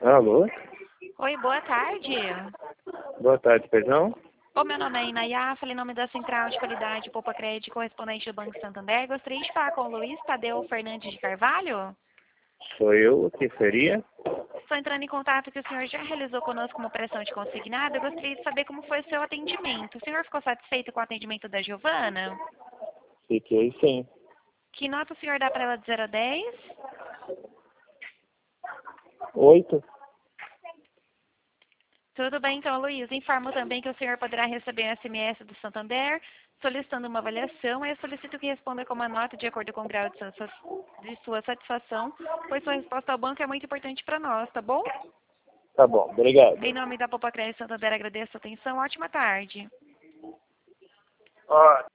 Alô? Oi, boa tarde. Boa tarde, perdão? Meu nome é Inayá, falei em nome da Central de Qualidade Poupa Crédito, correspondente do Banco Santander. Gostaria de falar com o Luiz Tadeu Fernandes de Carvalho. Sou eu, o que seria? Estou entrando em contato que o senhor já realizou conosco uma operação de consignado. Eu gostaria de saber como foi o seu atendimento. O senhor ficou satisfeito com o atendimento da Giovana? Fiquei sim. Que nota o senhor dá para ela de 0 a 10? 8? Tudo bem, então, Luiz. Informo também que o senhor poderá receber um SMS do Santander solicitando uma avaliação. Eu solicito que responda com uma nota de acordo com o grau de sua satisfação, pois sua resposta ao banco é muito importante para nós, tá bom? Tá bom, obrigado. Em nome da Poupa Crédito Santander, agradeço a atenção. Ótima tarde. Ó,